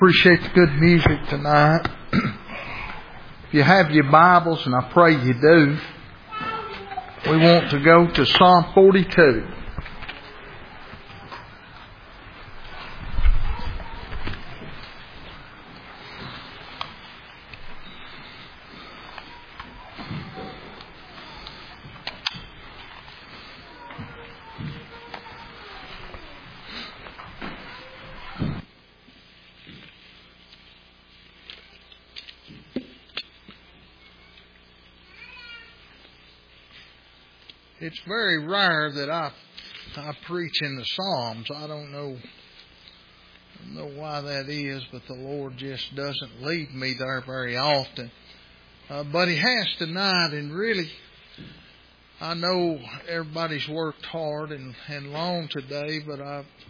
Appreciate the good music tonight. If you have your Bibles, and I pray you do, we want to go to Psalm 42. It's very rare that I preach in the Psalms. I don't know why that is, but the Lord just doesn't lead me there very often. But He has tonight, and really, I know everybody's worked hard and long today, but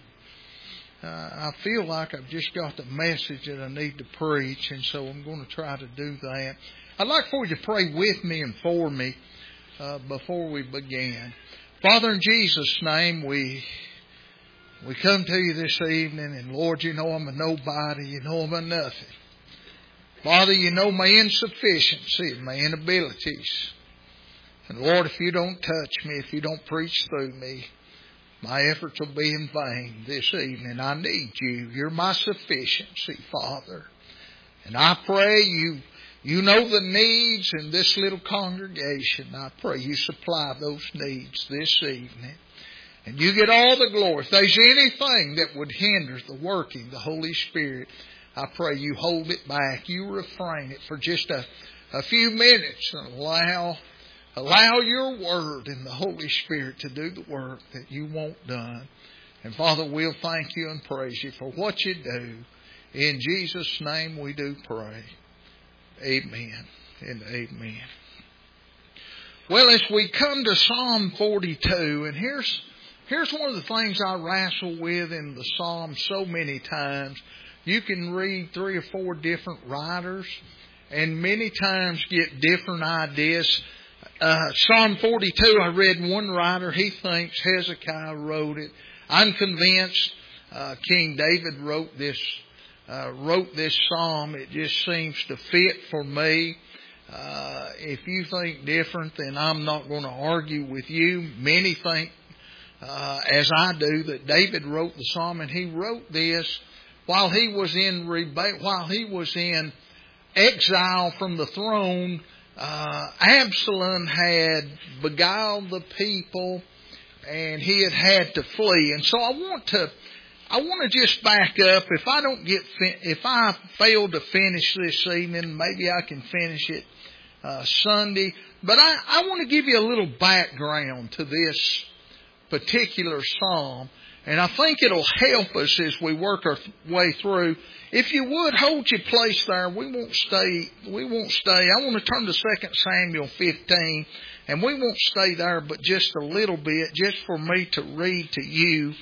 I feel like I've just got the message that I need to preach, and so I'm going to try to do that. I'd like for you to pray with me and for me before we begin. Father, in Jesus' name, we come to you this evening, and Lord, you know I'm a nobody, you know I'm a nothing. Father, you know my insufficiency, my inabilities. And Lord, if you don't touch me, if you don't preach through me, my efforts will be in vain this evening. I need you. You're my sufficiency, Father. And I pray you know the needs in this little congregation. I pray you supply those needs this evening. And you get all the glory. If there's anything that would hinder the working of the Holy Spirit, I pray you hold it back. You refrain it for just a few minutes and allow your word and the Holy Spirit to do the work that you want done. And Father, we'll thank you and praise you for what you do. In Jesus' name we do pray. Amen and amen. Well, as we come to Psalm 42, and here's one of the things I wrestle with in the Psalm so many times. You can read 3 or 4 different writers and many times get different ideas. Psalm 42, I read one writer, he thinks Hezekiah wrote it. I'm convinced King David wrote this psalm. It just seems to fit for me. If you think different, then I'm not going to argue with you. Many think, as I do, that David wrote the psalm, and he wrote this while he was in exile from the throne. Absalom had beguiled the people, and he had to flee. And so I want to just back up. If I fail to finish this evening, maybe I can finish it Sunday. But I want to give you a little background to this particular psalm, and I think it'll help us as we work our way through. If you would hold your place there, we won't stay. I want to turn to 2 Samuel 15, and we won't stay there, but just a little bit, just for me to read to you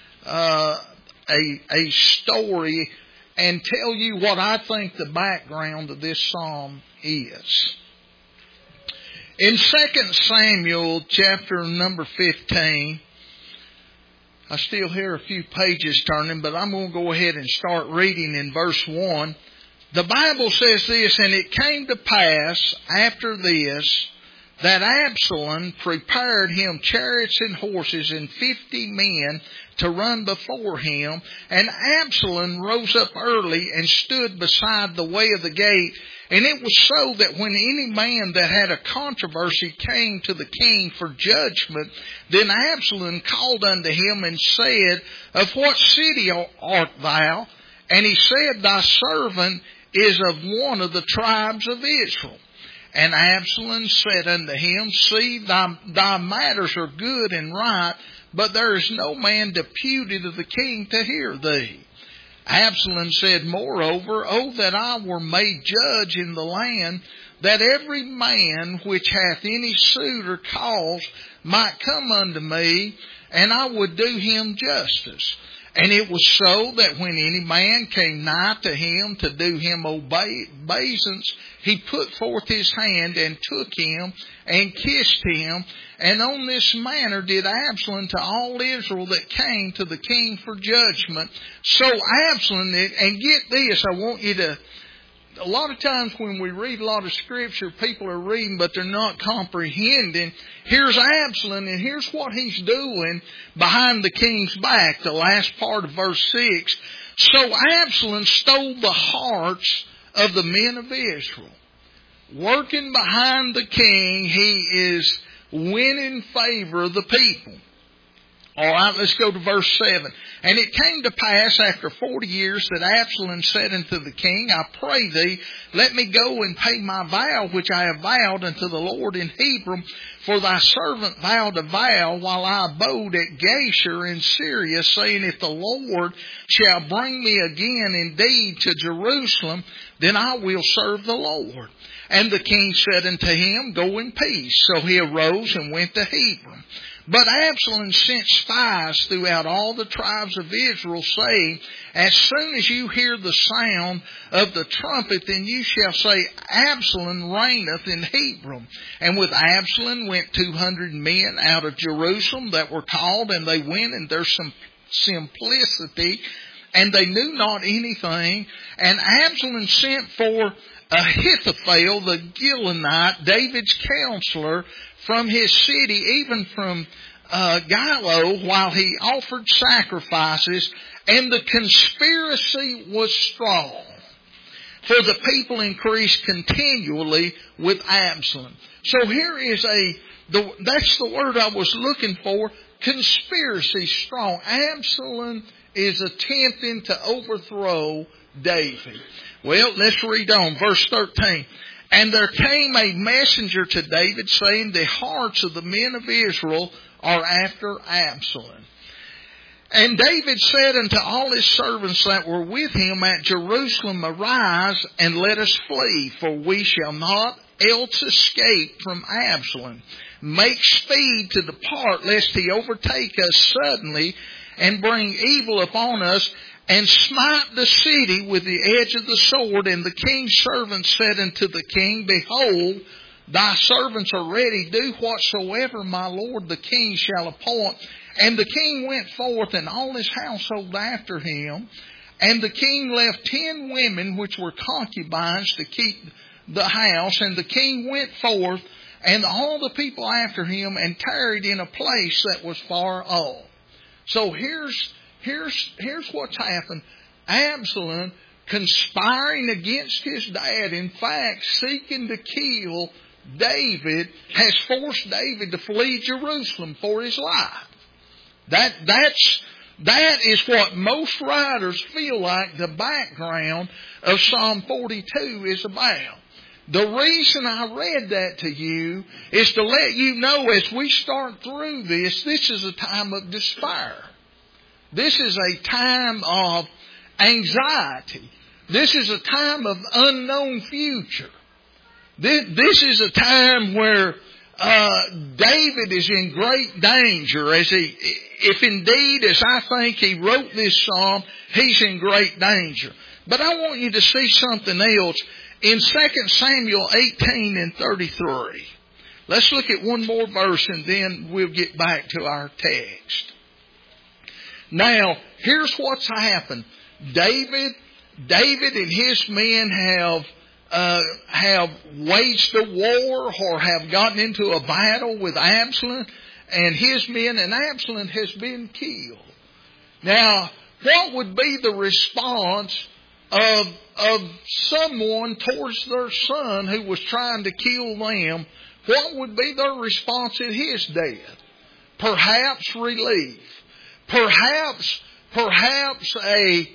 a story and tell you what I think the background of this psalm is. In 2 Samuel chapter number 15, I still hear a few pages turning, but I'm going to go ahead and start reading in verse 1. The Bible says this, and it came to pass after this that Absalom prepared him chariots and horses and 50 men to run before him. And Absalom rose up early and stood beside the way of the gate. And it was so that when any man that had a controversy came to the king for judgment, then Absalom called unto him and said, Of what city art thou? And he said, Thy servant is of one of the tribes of Israel. And Absalom said unto him, See, thy matters are good and right, but there is no man deputed of the king to hear thee. Absalom said, Moreover, O that I were made judge in the land, that every man which hath any suit or cause might come unto me, and I would do him justice. And it was so that when any man came nigh to him to do him obeisance, he put forth his hand and took him and kissed him. And on this manner did Absalom to all Israel that came to the king for judgment. So Absalom, and get this, I want you to, a lot of times when we read a lot of Scripture, people are reading, but they're not comprehending. Here's Absalom, and here's what he's doing behind the king's back, the last part of verse 6. So Absalom stole the hearts of the men of Israel. Working behind the king, he is winning favor of the people. All right, let's go to verse 7. And it came to pass after 40 years that Absalom said unto the king, I pray thee, let me go and pay my vow which I have vowed unto the Lord in Hebron. For thy servant vowed a vow while I abode at Geshur in Syria, saying, if the Lord shall bring me again indeed to Jerusalem, then I will serve the Lord. And the king said unto him, go in peace. So he arose and went to Hebron. But Absalom sent spies throughout all the tribes of Israel, saying, as soon as you hear the sound of the trumpet, then you shall say, Absalom reigneth in Hebron. And with Absalom went 200 men out of Jerusalem that were called, and they went in their simplicity, and they knew not anything. And Absalom sent for Ahithophel the Gilonite, David's counselor, from his city, even from Gilo, while he offered sacrifices, and the conspiracy was strong. For the people increased continually with Absalom. So here is that's the word I was looking for, conspiracy strong. Absalom is attempting to overthrow David. Well, let's read on. Verse 13. And there came a messenger to David, saying, the hearts of the men of Israel are after Absalom. And David said unto all his servants that were with him at Jerusalem, arise, and let us flee, for we shall not else escape from Absalom. Make speed to depart, lest he overtake us suddenly, and bring evil upon us, and smite the city with the edge of the sword. And the king's servants said unto the king, behold, thy servants are ready. Do whatsoever my lord the king shall appoint. And the king went forth, and all his household after him. And the king left 10 women which were concubines to keep the house. And the king went forth, and all the people after him, and tarried in a place that was far off. So here's what's happened. Absalom, conspiring against his dad, in fact, seeking to kill David, has forced David to flee Jerusalem for his life. That is what most writers feel like the background of Psalm 42 is about. The reason I read that to you is to let you know as we start through this is a time of despair. This is a time of anxiety. This is a time of unknown future. This is a time where David is in great danger. If indeed, as I think he wrote this psalm, he's in great danger. But I want you to see something else in 2 Samuel 18 and 33. Let's look at one more verse and then we'll get back to our text. Now, here's what's happened. David and his men have waged a war or have gotten into a battle with Absalom and his men, and Absalom has been killed. Now, what would be the response of someone towards their son who was trying to kill them? What would be their response at his death? Perhaps relief. Perhaps a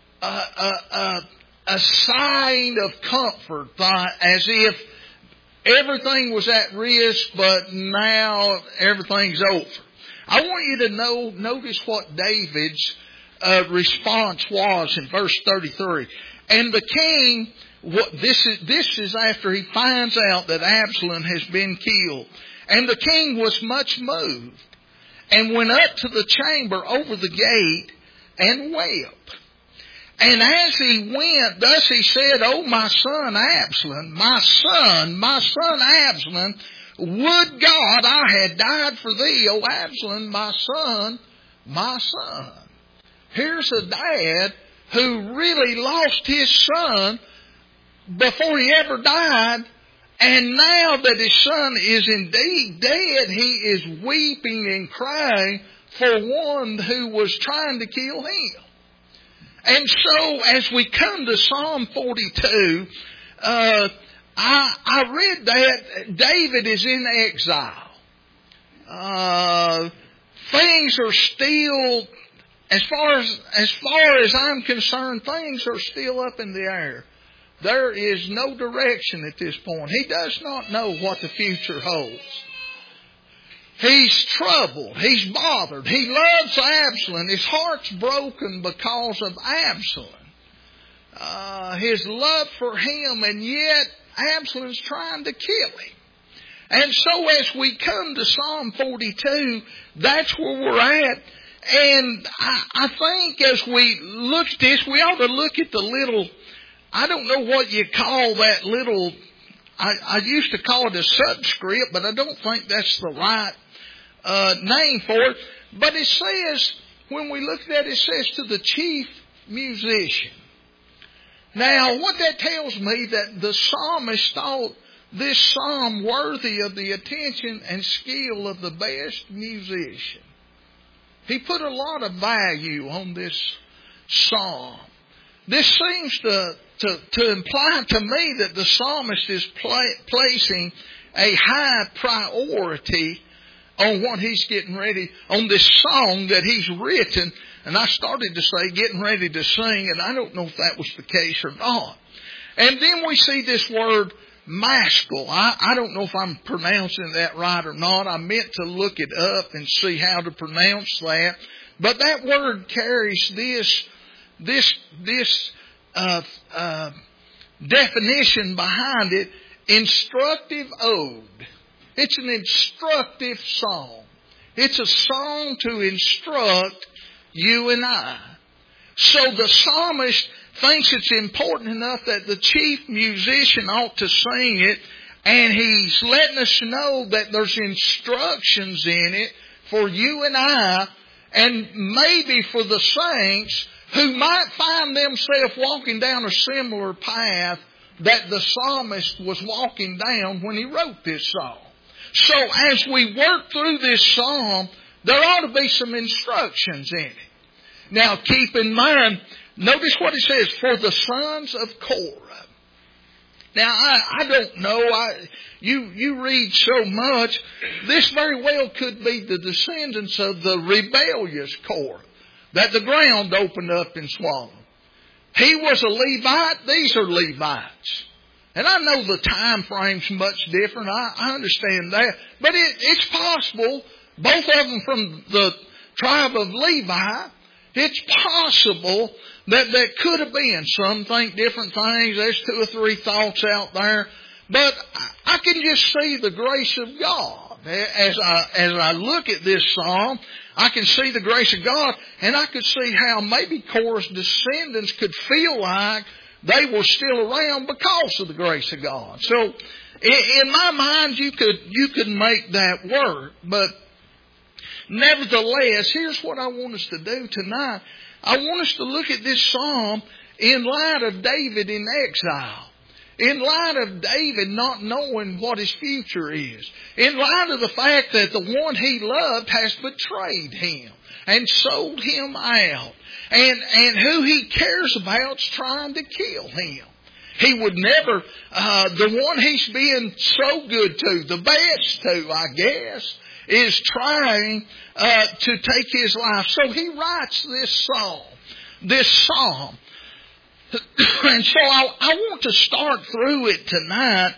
sign of comfort, as if everything was at risk, but now everything's over. I want you to notice what David's response was in verse 33. And the king, this is after he finds out that Absalom has been killed. And the king was much moved, and went up to the chamber over the gate, and wept. And as he went, thus he said, O my son Absalom, my son Absalom, would God I had died for thee, O Absalom, my son, my son. Here's a dad who really lost his son before he ever died, and now that his son is indeed dead, he is weeping and crying for one who was trying to kill him. And so as we come to Psalm 42, I read that David is in exile. Things are still, as far as I'm concerned, things are still up in the air. There is no direction at this point. He does not know what the future holds. He's troubled. He's bothered. He loves Absalom. His heart's broken because of Absalom. His love for him, and yet Absalom's trying to kill him. And so as we come to Psalm 42, that's where we're at. And I think as we look at this, we ought to look at the little, I don't know what you call that little, I used to call it a subscript, but I don't think that's the right name for it. But it says, when we look at it, it says to the chief musician. Now, what that tells me that the psalmist thought this psalm worthy of the attention and skill of the best musician. He put a lot of value on this psalm. This seems to imply to me that the psalmist is placing a high priority on what he's getting ready, on this song that he's written. And I started to say getting ready to sing, and I don't know if that was the case or not. And then we see this word maskil. I don't know if I'm pronouncing that right or not. I meant to look it up and see how to pronounce that. But that word carries this definition behind it: instructive ode. It's an instructive song. It's a song to instruct you and I. So the psalmist thinks it's important enough that the chief musician ought to sing it, and he's letting us know that there's instructions in it for you and I, and maybe for the saints who might find themselves walking down a similar path that the psalmist was walking down when he wrote this song. So as we work through this psalm, there ought to be some instructions in it. Now keep in mind, notice what it says, for the sons of Korah. Now I don't know, you read so much, this very well could be the descendants of the rebellious Korah that the ground opened up and swallowed. He was a Levite, these are Levites. And I know the time frame's much different. I understand that. But it's possible, both of them from the tribe of Levi, it's possible that could have been. Some think different things. There's 2 or 3 thoughts out there. But I can just see the grace of God. As I look at this psalm, I can see the grace of God, and I could see how maybe Korah's descendants could feel like they were still around because of the grace of God. So, in my mind, you could make that work. But nevertheless, here's what I want us to do tonight. I want us to look at this psalm in light of David in exile. In light of David not knowing what his future is. In light of the fact that the one he loved has betrayed him and sold him out. And who he cares about is trying to kill him. He would never, the one he's being so good to, the best to, I guess, is trying to take his life. So he writes this psalm. And so I want to start through it tonight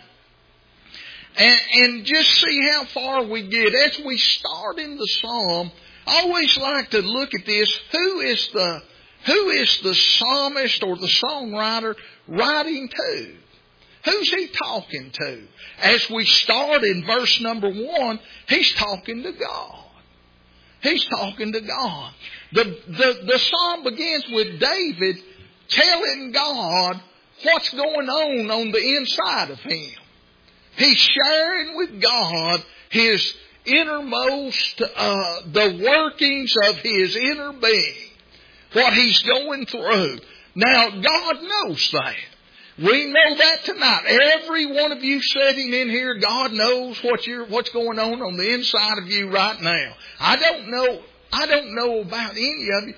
and just see how far we get. As we start in the psalm, I always like to look at this. Who is the psalmist or the songwriter writing to? Who's he talking to? As we start in verse number 1, he's talking to God. He's talking to God. The psalm begins with David telling God what's going on the inside of him. He's sharing with God his innermost, the workings of his inner being, what he's going through. Now, God knows that. We know that tonight. Every one of you sitting in here, God knows what's going on the inside of you right now. I don't know about any of you,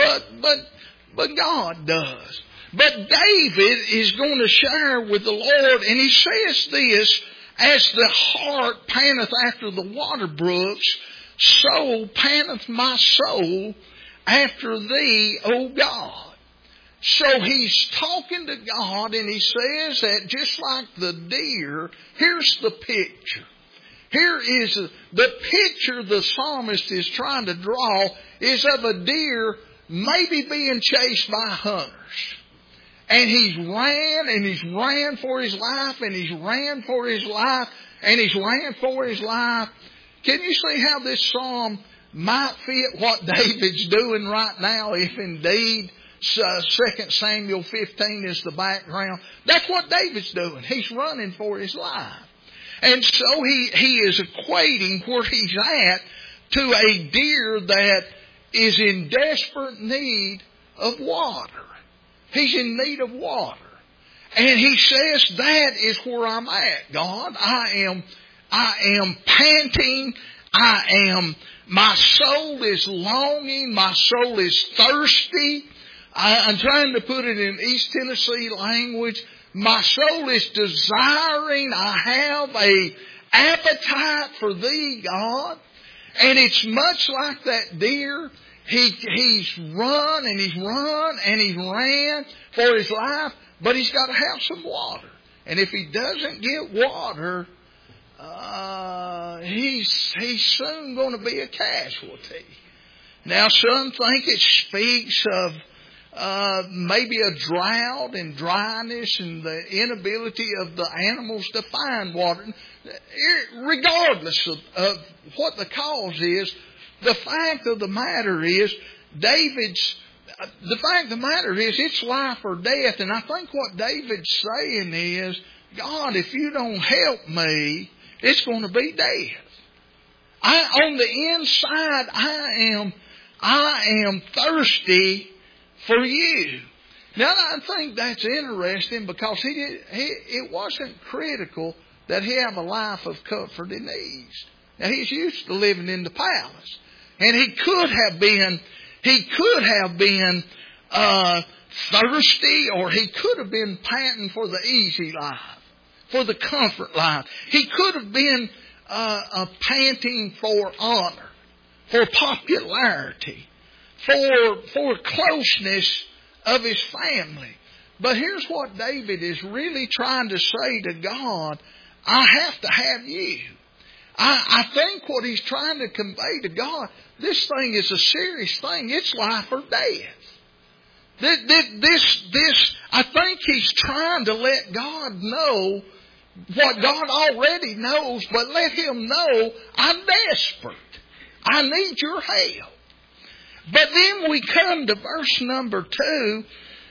but God does. But David is going to share with the Lord, and he says this, as the hart panteth after the water brooks, so panteth my soul after thee, O God. So he's talking to God, and he says that just like the deer, here's the picture. Here is the picture the psalmist is trying to draw is of a deer maybe being chased by hunters. And he's ran for his life, and he's ran for his life, and he's ran for his life. Can you see how this psalm might fit what David's doing right now, if indeed 2 Samuel 15 is the background? That's what David's doing. He's running for his life. And so he is equating where he's at to a deer that is in desperate need of water. He's in need of water. And he says, that is where I'm at, God. I am panting. My soul is longing. My soul is thirsty. I'm trying to put it in East Tennessee language. My soul is desiring. I have a appetite for thee, God. And it's much like that deer. He's run and he's run and he's ran for his life, but he's got to have some water. And if he doesn't get water, he's soon going to be a casualty. Now, some think it speaks of maybe a drought and dryness and the inability of the animals to find water. Regardless of what the cause is, the fact of the matter is, it's life or death. And I think what David's saying is, God, if you don't help me, it's going to be death. On the inside, I am thirsty for you. Now, I think that's interesting because it wasn't critical that he have a life of comfort and ease. Now, he's used to living in the palace. And he could have been thirsty, or he could have been panting for the easy life, for the comfort life. He could have been panting for honor, for popularity, for closeness of his family. But here's what David is really trying to say to God: I have to have you. I think what he's trying to convey to God, this thing is a serious thing. It's life or death. I think he's trying to let God know what God already knows, but let him know, I'm desperate. I need your help. But then we come to verse number 2,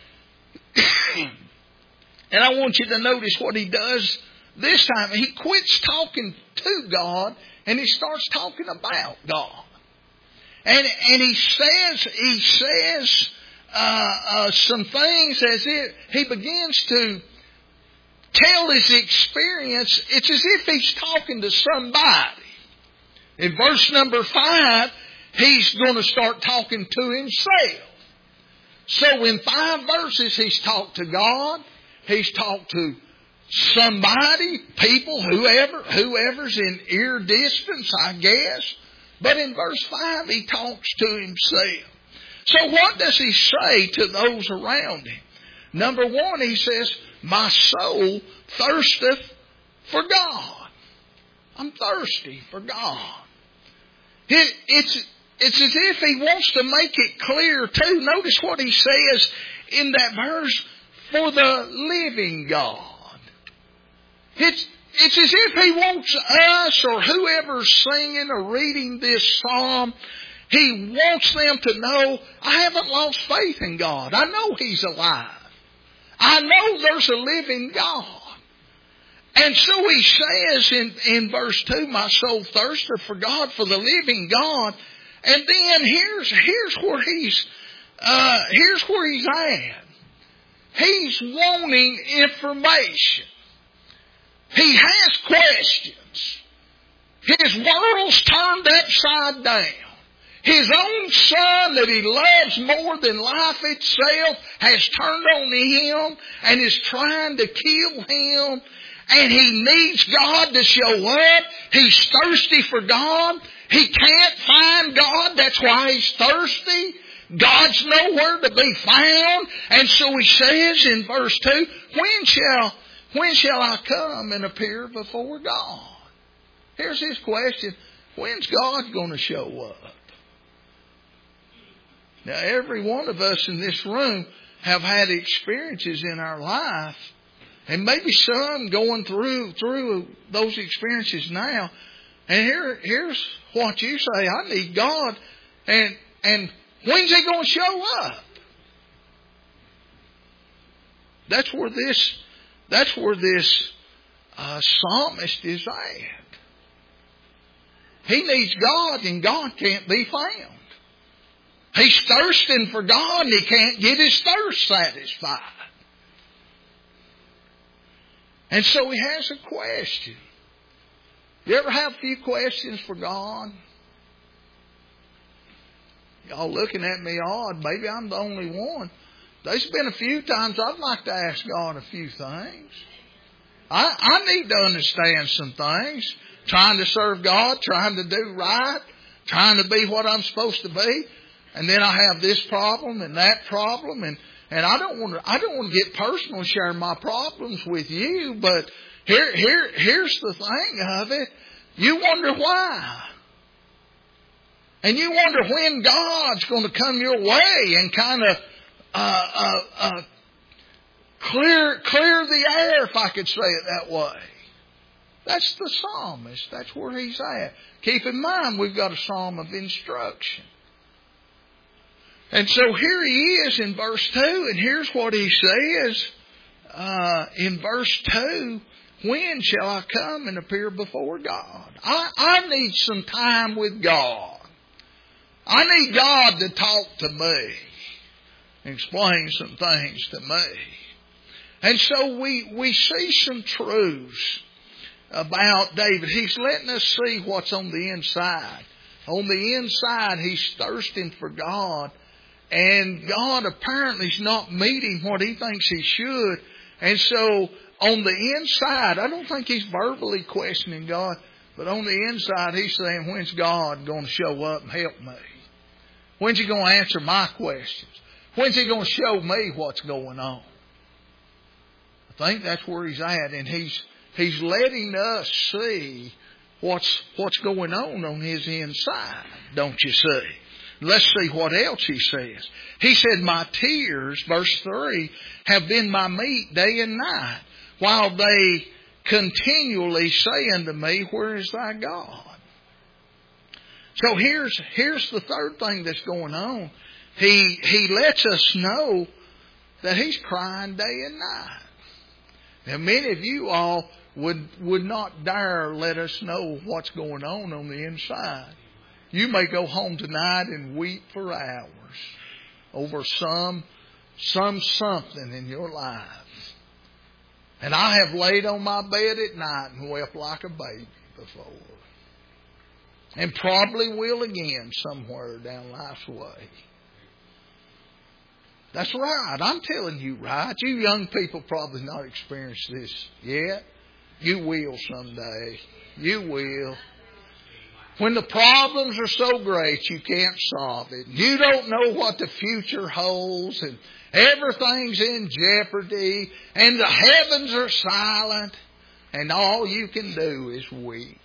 and I want you to notice what he does this time. He quits talking to God, and he starts talking about God. And he says some things as if he begins to tell his experience. It's as if he's talking to somebody. In verse number 5, he's going to start talking to himself. So in 5 verses, he's talked to God. He's talked to somebody, people, whoever's in ear distance, I guess. But in verse 5, he talks to himself. So what does he say to those around him? Number 1, he says, my soul thirsteth for God. I'm thirsty for God. It's as if he wants to make it clear too. Notice what he says in that verse, for the living God. It's as if he wants us, or whoever's singing or reading this psalm, He wants them to know, I haven't lost faith in God. I know He's alive. I know there's a living God. And so he says in verse 2, my soul thirsteth for God, for the living God. And then here's where he's at. He's wanting information. He has questions. His world's turned upside down. His own son that he loves more than life itself has turned on him and is trying to kill him. And he needs God to show up. He's thirsty for God. He can't find God. That's why he's thirsty. God's nowhere to be found. And so he says in verse 2, when shall I come and appear before God? Here's his question. When's God going to show up? Now, every one of us in this room have had experiences in our life, and maybe some going through those experiences now. And here's what you say: I need God, and when's He going to show up? That's where this psalmist is at. He needs God, and God can't be found. He's thirsting for God, and he can't get his thirst satisfied. And so he has a question. You ever have a few questions for God? Y'all looking at me odd. Maybe I'm the only one. There's been a few times I'd like to ask God a few things. I need to understand some things. Trying to serve God, trying to do right, trying to be what I'm supposed to be. And then I have this problem and that problem, and I don't want to get personal and share my problems with you, but here's the thing of it. You wonder why. And you wonder when God's going to come your way and kind of clear the air, if I could say it that way. That's the psalmist. That's where he's at. Keep in mind, we've got a psalm of instruction. And so here he is in verse 2, and here's what he says in verse 2. When shall I come and appear before God? I need some time with God. I need God to talk to me, explain some things to me. And so we see some truths about David. He's letting us see what's on the inside. On the inside, he's thirsting for God. And God apparently is not meeting what he thinks he should. And so on the inside, I don't think he's verbally questioning God, but on the inside he's saying, when's God going to show up and help me? When's he going to answer my questions? When's he going to show me what's going on? I think that's where he's at, and he's letting us see what's going on his inside, don't you see? Let's see what else he says. He said, my tears, verse 3, have been my meat day and night, while they continually say unto me, where is thy God? So here's the third thing that's going on. He lets us know that he's crying day and night. Now, many of you all would not dare let us know what's going on the inside. You may go home tonight and weep for hours over some something in your life. And I have laid on my bed at night and wept like a baby before. And probably will again somewhere down life's way. That's right. I'm telling you right. You young people probably not experienced this yet. You will someday. You will. When the problems are so great you can't solve it. You don't know what the future holds, and everything's in jeopardy, and the heavens are silent, and all you can do is weep.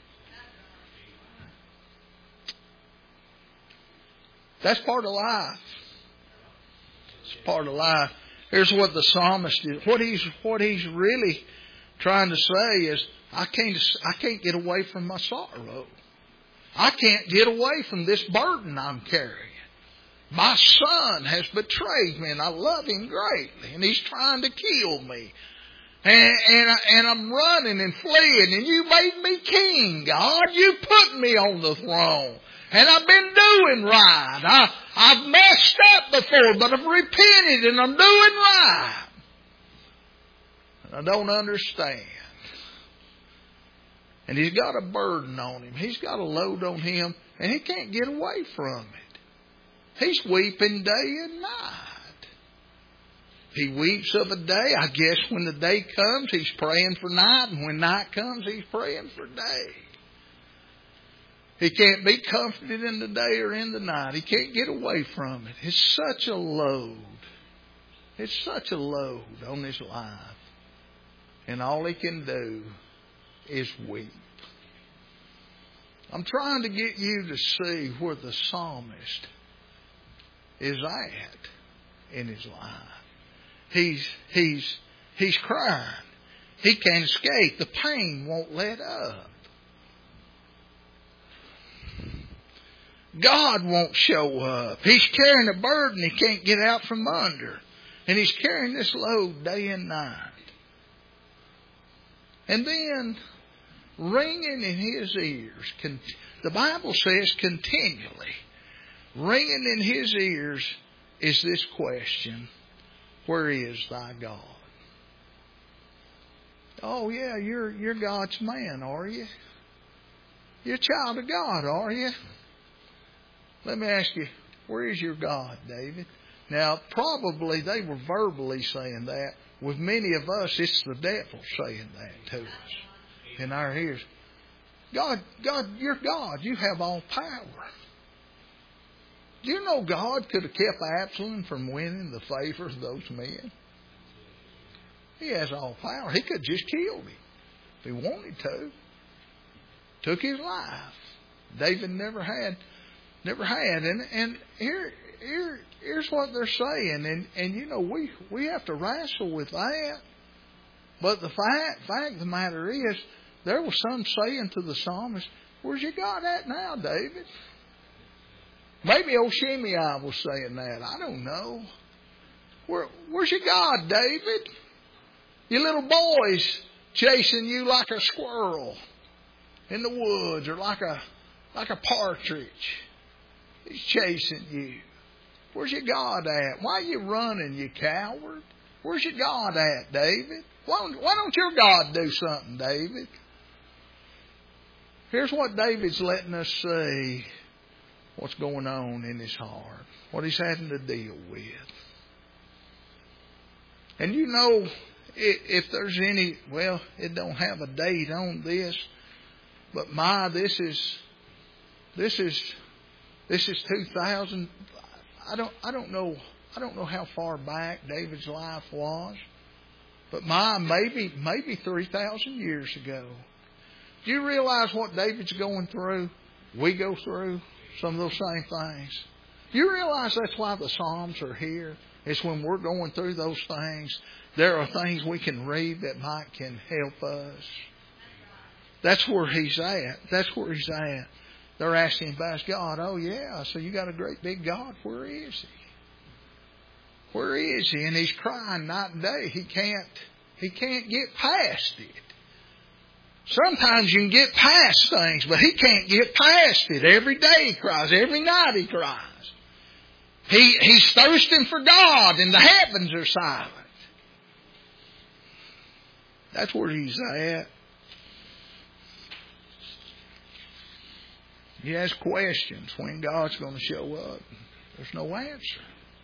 That's part of life. It's part of life. Here's what the psalmist is. What he's really trying to say is, I can't get away from my sorrow. I can't get away from this burden I'm carrying. My son has betrayed me, and I love him greatly, and he's trying to kill me. And I'm running and fleeing, and you made me king, God. You put me on the throne. And I've been doing right. I've messed up before, but I've repented, and I'm doing right. And I don't understand. And he's got a burden on him. He's got a load on him, and he can't get away from it. He's weeping day and night. He weeps of a day. I guess when the day comes, he's praying for night. And when night comes, he's praying for day. He can't be comforted in the day or in the night. He can't get away from it. It's such a load. It's such a load on his life. And all he can do is weep. I'm trying to get you to see where the psalmist is at in his life. He's crying. He can't escape. The pain won't let up. God won't show up. He's carrying a burden he can't get out from under. And he's carrying this load day and night. And then, ringing in his ears, the Bible says continually, ringing in his ears is this question: where is thy God? Oh yeah, you're God's man, are you? You're a child of God, are you? Let me ask you, where is your God, David? Now, probably they were verbally saying that. With many of us, it's the devil saying that to us in our ears. God, you're God. You have all power. Do you know God could have kept Absalom from winning the favor of those men? He has all power. He could have just killed him if he wanted to. Took his life. David never had. And here's what they're saying. And you know, we have to wrestle with that. But the fact of the matter is, there was some saying to the psalmist, where's your God at now, David? Maybe old Shimei was saying that. I don't know. Where's your God, David? Your little boy's chasing you like a squirrel in the woods, or like a partridge. He's chasing you. Where's your God at? Why are you running, you coward? Where's your God at, David? Why don't your God do something, David? Here's what David's letting us see. What's going on in his heart. What he's having to deal with. And you know, if there's any, well, it don't have a date on this, but this is 2000. I don't know how far back David's life was, but maybe 3,000 years ago. Do you realize what David's going through? We go through some of those same things. Do you realize that's why the Psalms are here? It's when we're going through those things, there are things we can read that can help us. That's where he's at. That's where he's at. They're asking about his God. Oh yeah, so you got a great big God. Where is he? Where is he? And he's crying night and day. He can't get past it. Sometimes you can get past things, but he can't get past it. Every day he cries. Every night he cries. He's thirsting for God, and the heavens are silent. That's where he's at. He has questions when God's going to show up. There's no answer.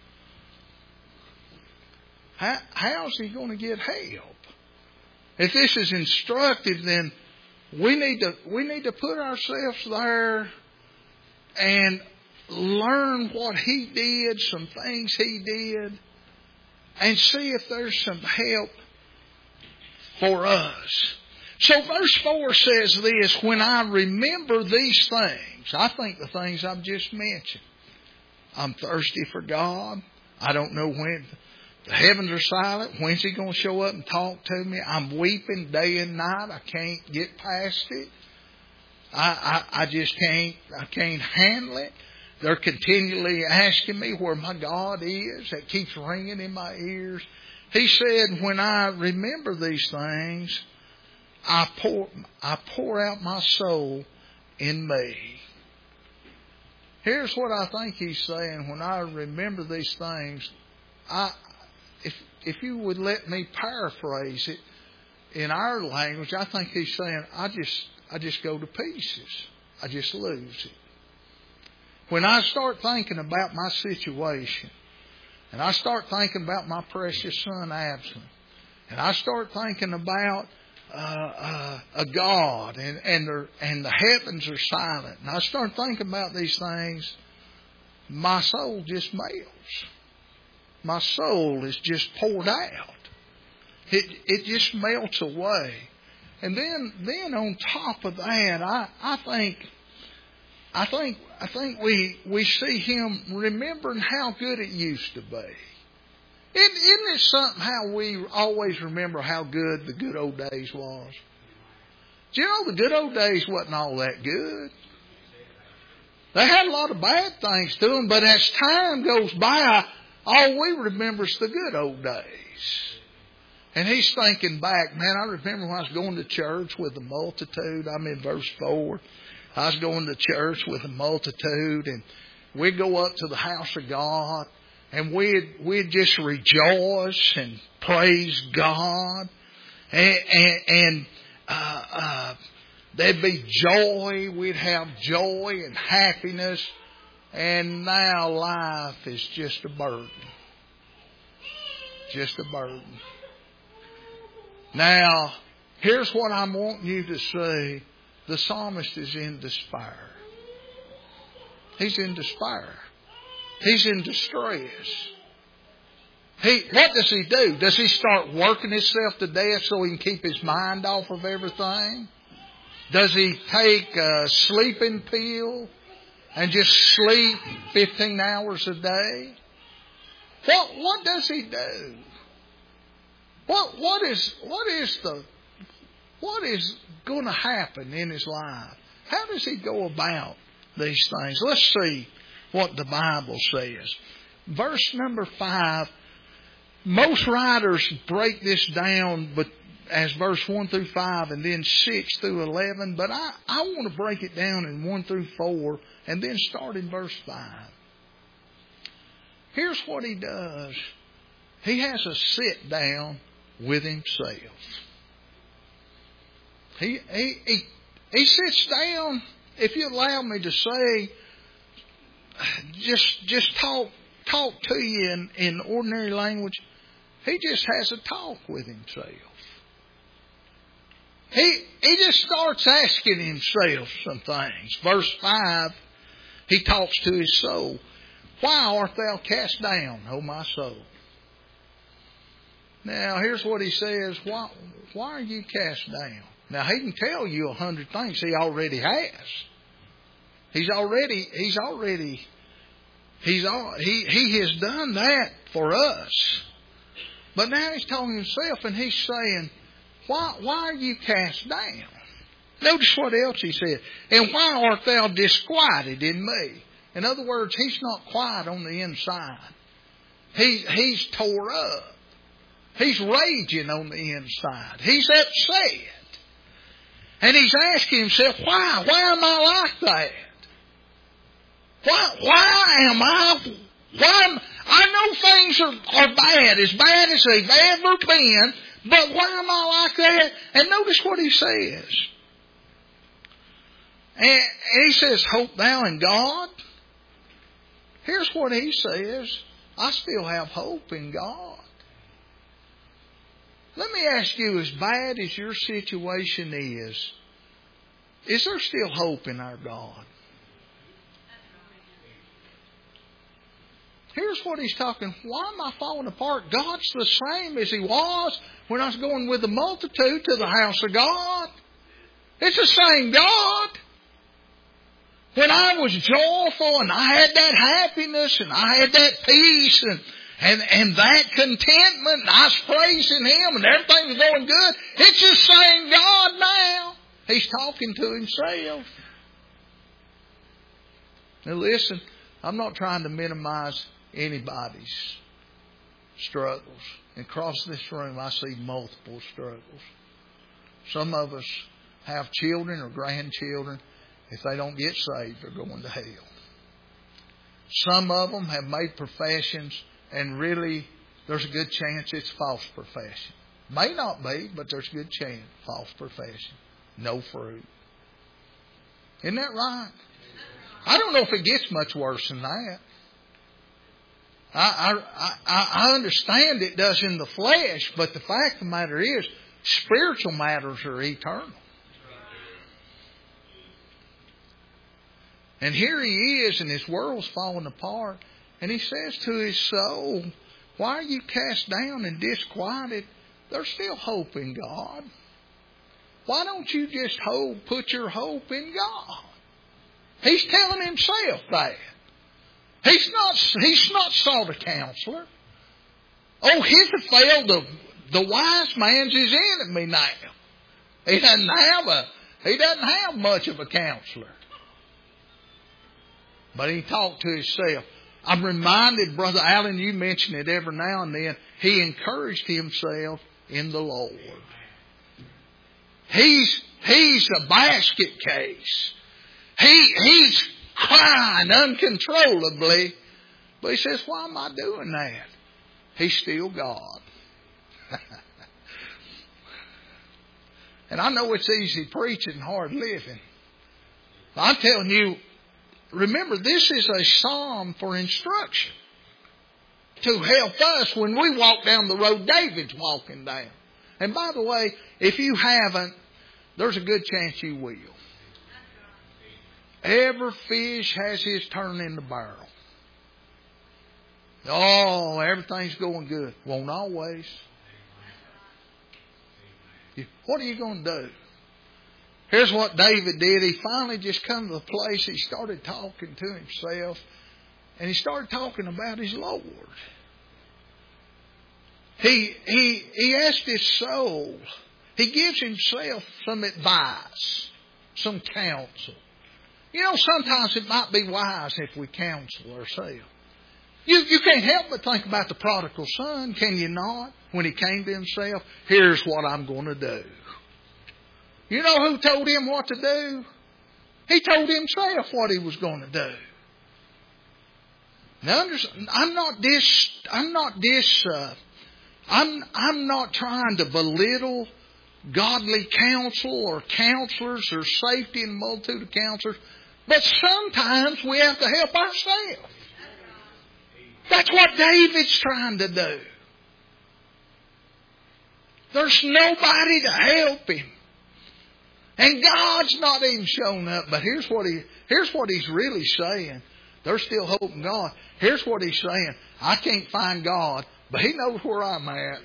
How's he going to get help? If this is instructive, then we need to put ourselves there and learn what he did, some things he did, and see if there's some help for us. So verse 4 says this: when I remember these things, I think the things I've just mentioned. I'm thirsty for God. I don't know when. The heavens are silent. When's he going to show up and talk to me? I'm weeping day and night. I can't get past it. I just can't handle it. They're continually asking me where my God is. That keeps ringing in my ears. He said, when I remember these things, I pour out my soul in me. Here's what I think he's saying. When I remember these things, if you would let me paraphrase it in our language, I think he's saying, I just go to pieces. I just lose it. When I start thinking about my situation, and I start thinking about my precious son Absalom, and I start thinking about a God, and the heavens are silent, and I start thinking about these things, my soul just melts. My soul is just poured out. It just melts away. And then on top of that, I think we see him remembering how good it used to be. Isn't it something how we always remember how good the good old days was? Do you know the good old days wasn't all that good? They had a lot of bad things to them, but as time goes by, all we remember is the good old days. And he's thinking back, man, I remember when I was going to church with the multitude. I'm in verse 4. I was going to church with a multitude, and we'd go up to the house of God, and we'd just rejoice and praise God, and there'd be joy. We'd have joy and happiness, and now life is just a burden, just a burden. Now, here's what I'm wanting you to see. The psalmist is in despair. He's in despair. He's in distress. What does he do? Does he start working himself to death so he can keep his mind off of everything? Does he take a sleeping pill and just sleep 15 hours a day? What does he do? What is going to happen in his life? How does he go about these things? Let's see what the Bible says. Verse number 5, most writers break this down as verse 1 through 5 and then 6 through 11, but I want to break it down in 1 through 4 and then start in verse 5. Here's what he does. He has a sit down with himself. He sits down, if you allow me to say, just talk to you in ordinary language. He just has a talk with himself. He just starts asking himself some things. Verse 5, he talks to his soul. Why art thou cast down, O my soul? Now, here's what he says. Why are you cast down? Now, he can tell you 100 things. He already has. He has done that for us. But now he's talking to himself and he's saying, why are you cast down? Notice what else he said. And why art thou disquieted in me? In other words, he's not quiet on the inside. He's tore up. He's raging on the inside. He's upset. And he's asking himself, why? Why am I like that? Why am I? I know things are bad as they've ever been, but why am I like that? And notice what he says. And he says, hope thou in God. Here's what he says. I still have hope in God. Let me ask you, as bad as your situation is there still hope in our God? Here's what he's talking. Why am I falling apart? God's the same as he was when I was going with the multitude to the house of God. It's the same God. When I was joyful and I had that happiness and I had that peace and that contentment, and I was praising Him and everything was going good, it's the same God now. He's talking to himself. Now listen, I'm not trying to minimize anybody's struggles. And across this room I see multiple struggles. Some of us have children or grandchildren. If they don't get saved, they're going to hell. Some of them have made professions, and really there's a good chance it's false profession. May not be, but there's a good chance. False profession. No fruit. Isn't that right? I don't know if it gets much worse than that. I understand it does in the flesh, but the fact of the matter is, spiritual matters are eternal. And here he is, and his world's falling apart. And he says to his soul, why are you cast down and disquieted? There's still hope in God. Why don't you just put your hope in God? He's telling himself that. He's not sought a counselor. Oh, Ahithophel, the wise man's his enemy now. He doesn't have much of a counselor. But he talked to himself. I'm reminded, Brother Allen, you mention it every now and then. He encouraged himself in the Lord. He's a basket case. He's crying uncontrollably. But he says, why am I doing that? He's still God. And I know it's easy preaching, hard living. I'm telling you, remember, this is a psalm for instruction. To help us when we walk down the road David's walking down. And by the way, if you haven't, there's a good chance you will. Every fish has his turn in the barrel. Oh, everything's going good. Won't always. What are you going to do? Here's what David did. He finally just come to the place he started talking to himself. And he started talking about his Lord. He asked his soul. He gives himself some advice, some counsel. You know, sometimes it might be wise if we counsel ourselves. You can't help but think about the prodigal son, can you not? When he came to himself, here's what I'm going to do. You know who told him what to do? He told himself what he was going to do. Now, I'm not trying to belittle godly counsel or counselors or safety in a multitude of counselors, but sometimes we have to help ourselves. That's what David's trying to do. There's nobody to help him. And God's not even shown up. But here's what he's really saying. There's still hope in God. Here's what he's saying. I can't find God, but He knows where I'm at.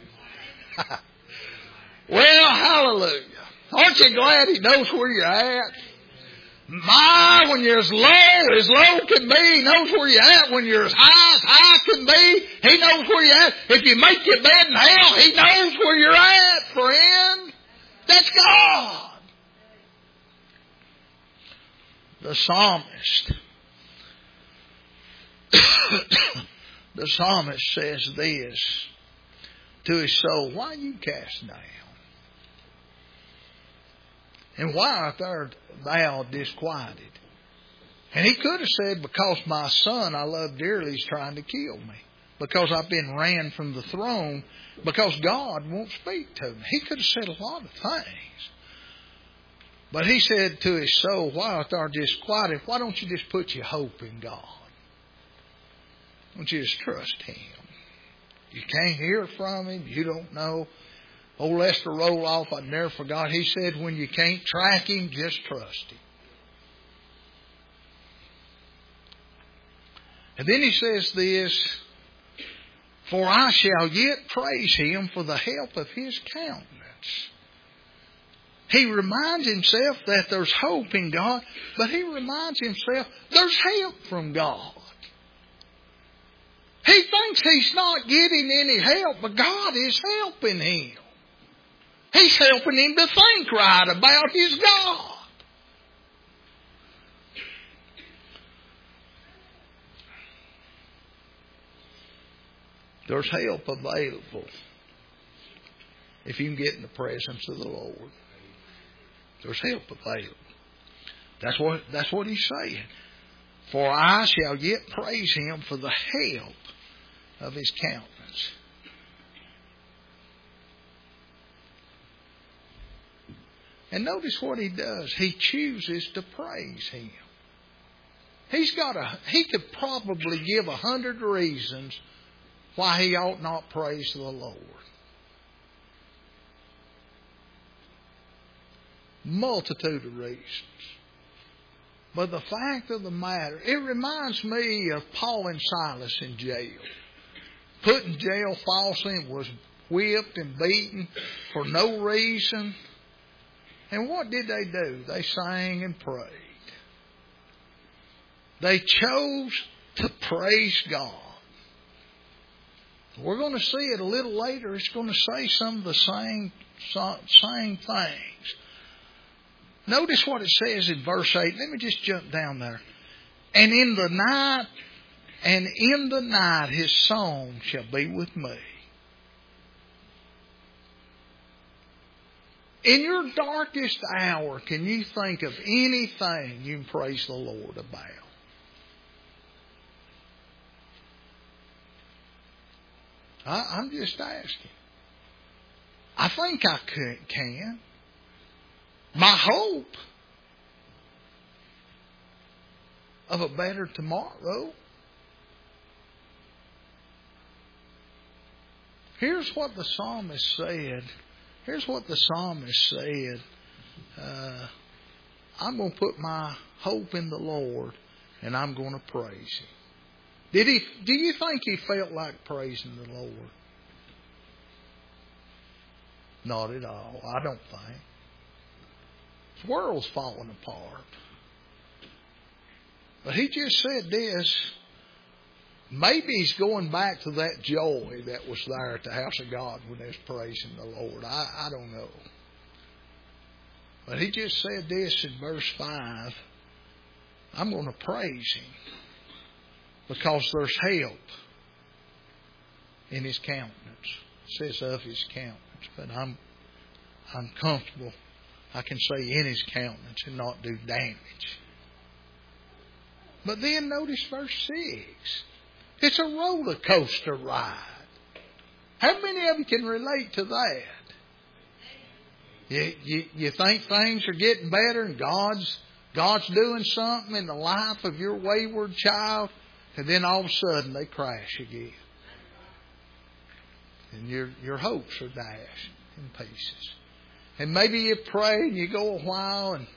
Well, hallelujah. Aren't you glad He knows where you're at? When you're as low can be, He knows where you're at. When you're as high can be, He knows where you're at. If you make your bed in hell, He knows where you're at, friend. That's God. The psalmist says this to his soul, why are you cast down? And why art thou disquieted? And he could have said, because my son I love dearly is trying to kill me. Because I've been ran from the throne. Because God won't speak to me. He could have said a lot of things. But he said to his soul, why art thou disquieted? Why don't you just put your hope in God? Why don't you just trust Him? You can't hear from Him. You don't know. Old Lester Roloff, I never forgot. He said, when you can't track Him, just trust Him. And then he says this, for I shall yet praise Him for the help of His countenance. He reminds himself that there's hope in God, but he reminds himself there's help from God. He thinks he's not getting any help, but God is helping him. He's helping him to think right about his God. There's help available if you can get in the presence of the Lord. There's help available. That's what he's saying. For I shall yet praise him for the help of his countenance. And notice what he does. He chooses to praise him. He could probably give 100 reasons why he ought not praise the Lord. Multitude of reasons. But the fact of the matter, it reminds me of Paul and Silas in jail. Put in jail falsely and was whipped and beaten for no reason. And what did they do? They sang and prayed. They chose to praise God. We're going to see it a little later. It's going to say some of the same things. Notice what it says in verse 8. Let me just jump down there. And in the night his song shall be with me. In your darkest hour, can you think of anything you can praise the Lord about? I'm just asking. I think I can. My hope of a better tomorrow. Here's what the psalmist said. I'm going to put my hope in the Lord and I'm going to praise him. Do you think he felt like praising the Lord? Not at all. I don't think. The world's falling apart. But he just said this. Maybe he's going back to that joy that was there at the house of God when they was praising the Lord. I don't know. But he just said this in verse 5. I'm going to praise him because there's help in his countenance. It says of his countenance. But I'm comfortable. I can say in his countenance and not do damage. But then notice verse 6. It's a roller coaster ride. How many of you can relate to that? You think things are getting better and God's doing something in the life of your wayward child, and then all of a sudden they crash again. And your hopes are dashed in pieces. And maybe you pray and you go a while and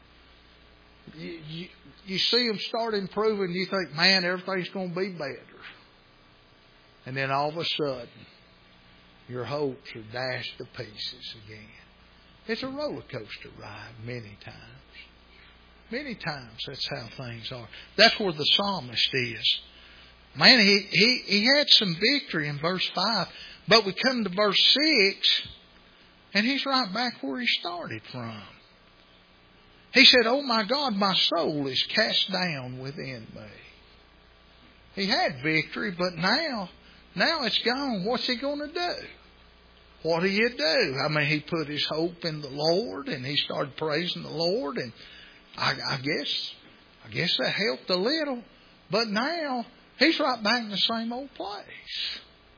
you see them start improving and you think, man, everything's going to be better. And then all of a sudden, your hopes are dashed to pieces again. It's a roller coaster ride many times. Many times that's how things are. That's where the psalmist is. Man, he had some victory in verse 5. But we come to verse 6, and he's right back where he started from. He said, oh my God, my soul is cast down within me. He had victory, but now it's gone. What's he going to do? What do you do? I mean, he put his hope in the Lord and he started praising the Lord, and I guess that helped a little. But now he's right back in the same old place.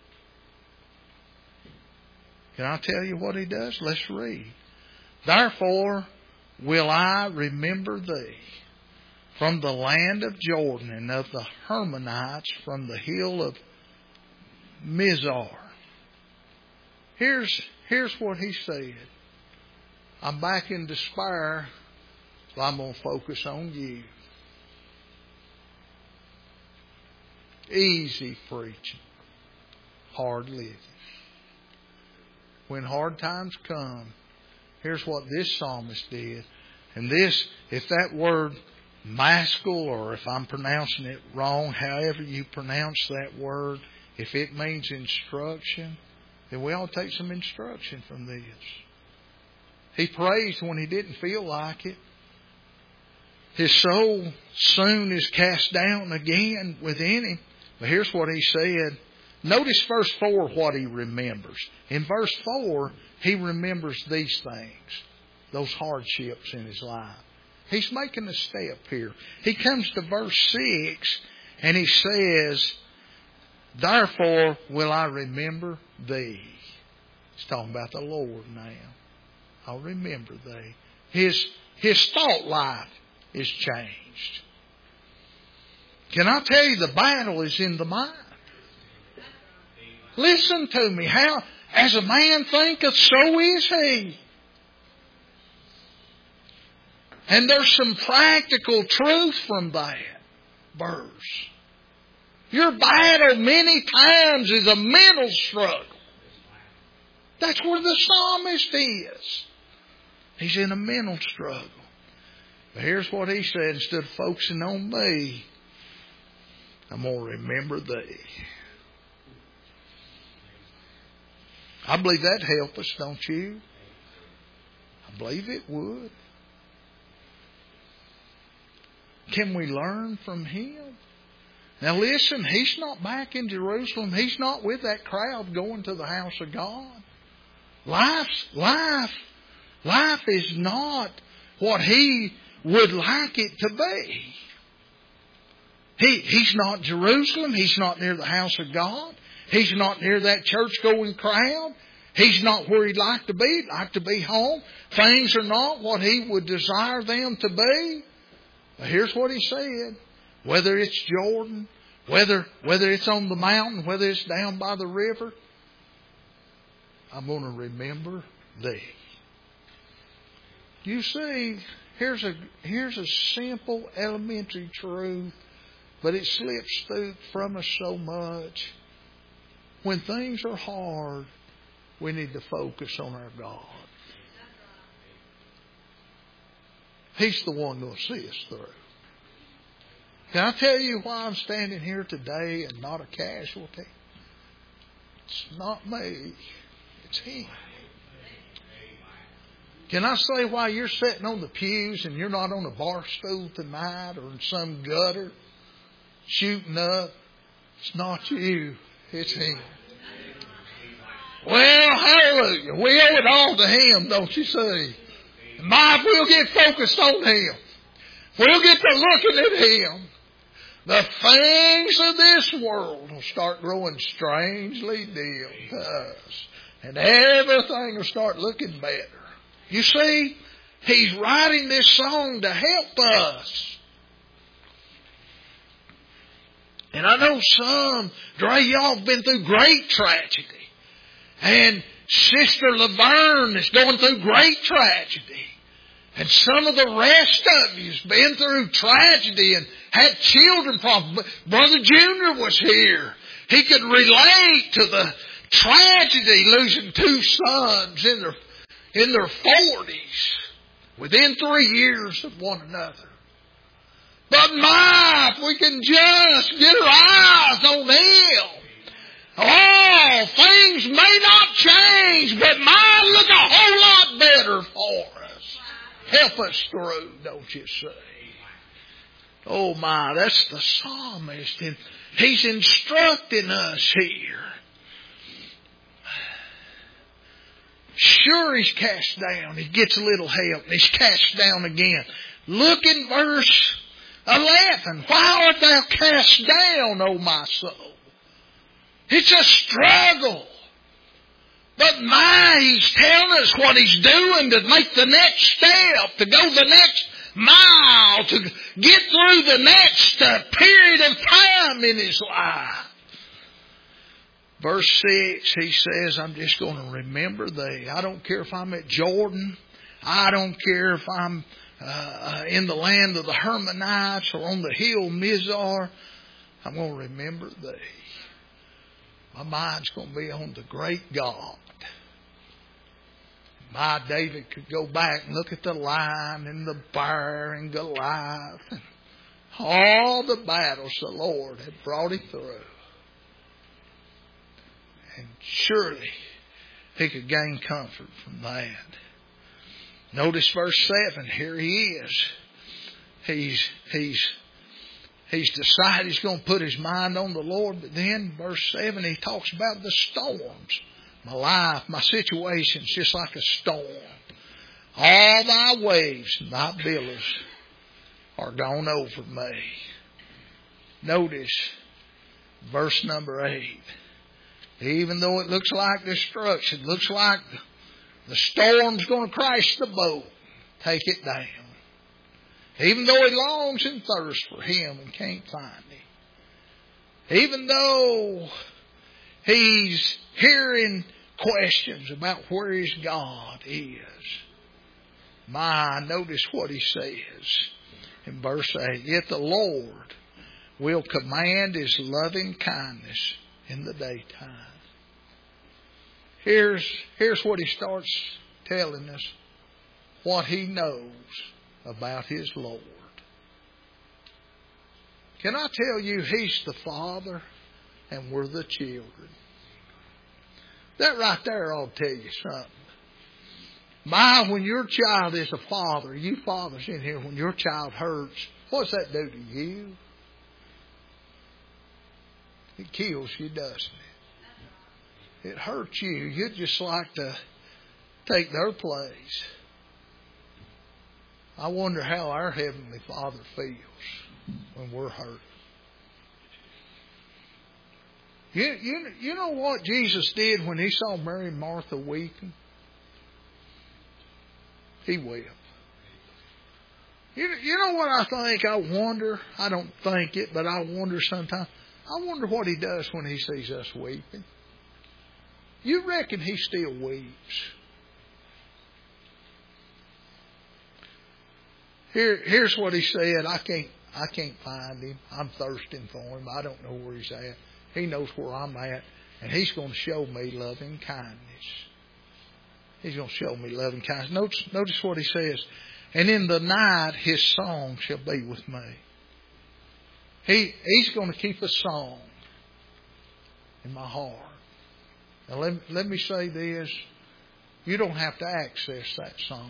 Can I tell you what he does? Let's read. Therefore will I remember thee from the land of Jordan and of the Hermonites from the hill of Mizar. Here's what he said. I'm back in despair, so I'm going to focus on you. Easy preaching, hard living. When hard times come, here's what this psalmist did. And this, if that word maskil, or if I'm pronouncing it wrong, however you pronounce that word, if it means instruction, then we ought to take some instruction from this. He praised when he didn't feel like it. His soul soon is cast down again within him. But here's what he said. Notice verse 4 what he remembers. In verse 4, he remembers these things, those hardships in his life. He's making a step here. He comes to verse 6 and he says, therefore will I remember thee. He's talking about the Lord now. I'll remember thee. His thought life is changed. Can I tell you, the battle is in the mind. Listen to me. How, as a man thinketh, so is he. And there's some practical truth from that verse. Your battle many times is a mental struggle. That's where the psalmist is. He's in a mental struggle. But here's what he said. Instead of focusing on me, I'm going to remember thee. I believe that'd help us, don't you? I believe it would. Can we learn from him? Now listen, he's not back in Jerusalem. He's not with that crowd going to the house of God. Life is not what he would like it to be. He's not Jerusalem. He's not near the house of God. He's not near that church-going crowd. He's not where he'd like to be. He'd like to be home. Things are not what he would desire them to be. But here's what he said. Whether it's Jordan, whether it's on the mountain, whether it's down by the river, I'm going to remember thee. You see, here's a simple elementary truth, but it slips through from us so much. When things are hard, we need to focus on our God. He's the one going to see us through. Can I tell you why I'm standing here today and not a casualty? It's not me. It's him. Can I say why you're sitting on the pews and you're not on a bar stool tonight or in some gutter shooting up? It's not you. It's him. Well, hallelujah. We owe it all to him, don't you see? If we'll get focused on him, we'll get to looking at him, the things of this world will start growing strangely dim to us. And everything will start looking better. You see, he's writing this song to help us. And I know some, y'all have been through great tragedy. And Sister Laverne is going through great tragedy. And some of the rest of you's been through tragedy and had children problems. Brother Junior was here. He could relate to the tragedy losing two sons in their 40s within 3 years of one another. But if we can just get our eyes on him. Oh, things may not change, but look a whole lot better for us. Help us through, don't you say? Oh that's the psalmist, and he's instructing us here. Sure, he's cast down. He gets a little help. He's cast down again. Look in verse 11. Why art thou cast down, O my soul? It's a struggle. But he's telling us what he's doing to make the next step, to go the next mile, to get through the next period of time in his life. Verse 6, he says, I'm just going to remember thee. I don't care if I'm at Jordan. I don't care if I'm in the land of the Hermonites or on the hill Mizar. I'm going to remember thee. My mind's going to be on the great God. David could go back and look at the lion and the bear and Goliath and all the battles the Lord had brought him through. And surely he could gain comfort from that. Notice verse 7. Here he is. He's decided he's going to put his mind on the Lord. But then, verse 7, he talks about the storms. My life, my situation's just like a storm. All thy waves and thy billows are gone over me. Notice verse number 8. Even though it looks like destruction, looks like the storm's going to crash the boat, take it down. Even though he longs and thirsts for Him and can't find Him. Even though he's hearing questions about where his God is. Notice what he says in verse 8. Yet the Lord will command His loving kindness in the daytime. Here's what he starts telling us. What he knows about his Lord. Can I tell you, He's the Father and we're the children. That right there ought to tell you something. When your child is a father, you fathers in here, when your child hurts, what does that do to you? It kills you, doesn't it? It hurts you. You'd just like to take their place. I wonder how our Heavenly Father feels when we're hurt. You know what Jesus did when He saw Mary and Martha weeping? He wept. You know what I think? I wonder. I don't think it, but I wonder sometimes. I wonder what He does when He sees us weeping. You reckon He still weeps? Here's what He said. I can't find Him. I'm thirsting for Him. I don't know where He's at. He knows where I'm at. And He's going to show me loving kindness. He's going to show me loving kindness. Notice what He says. And in the night His song shall be with me. He's going to keep a song in my heart. Now let me say this. You don't have to access that song.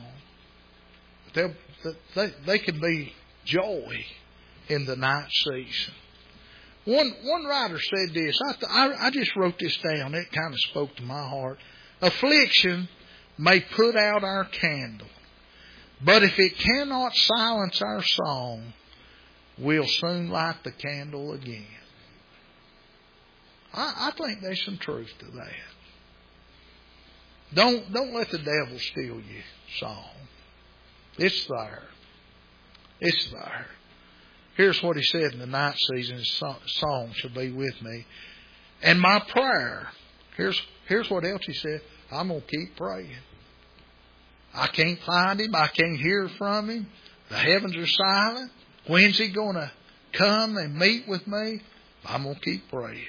They can be joy in the night season. One writer said this. I just wrote this down. It kind of spoke to my heart. Affliction may put out our candle, but if it cannot silence our song, we'll soon light the candle again. I think there's some truth to that. Don't let the devil steal your song. It's there. It's there. Here's what He said in the night season. His song shall be with me. And my prayer. Here's what else He said. I'm going to keep praying. I can't find Him. I can't hear from Him. The heavens are silent. When's He going to come and meet with me? I'm going to keep praying.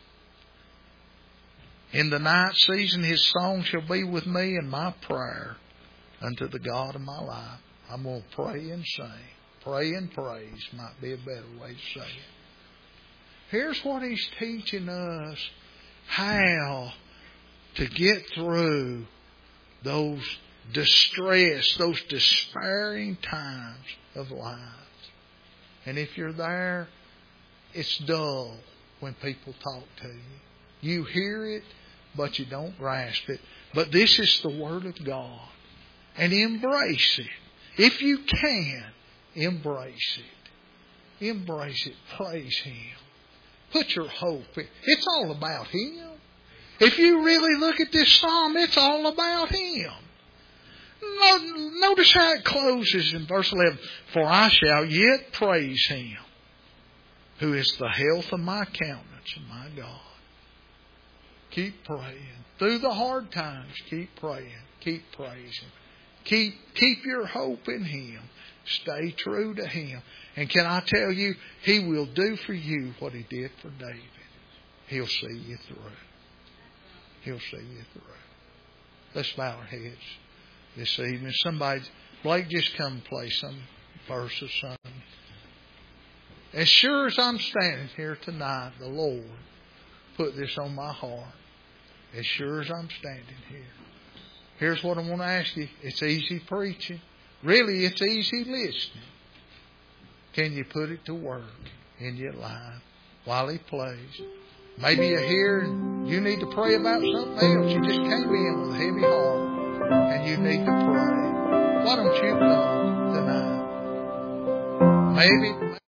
In the night season, His song shall be with me, and my prayer unto the God of my life. I'm going to pray and sing. Pray and praise might be a better way to say it. Here's what He's teaching us. How to get through those distress, those despairing times of life. And if you're there, it's dull when people talk to you. You hear it, but you don't grasp it. But this is the Word of God. And embrace it. If you can, embrace it. Embrace it. Praise Him. Put your hope in. It's all about Him. If you really look at this psalm, it's all about Him. Notice how it closes in verse 11. For I shall yet praise Him, who is the health of my countenance and my God. Keep praying. Through the hard times, keep praying. Keep praising. Keep your hope in Him. Stay true to Him. And can I tell you, He will do for you what He did for David. He'll see you through. He'll see you through. Let's bow our heads this evening. Blake, just come and play some verse or something. As sure as I'm standing here tonight, the Lord put this on my heart. As sure as I'm standing here. Here's what I want to ask you. It's easy preaching. Really, it's easy listening. Can you put it to work? in your life while He plays. Maybe you're here and you need to pray about something else. You just came in with a heavy heart and you need to pray. Why don't you come tonight? Maybe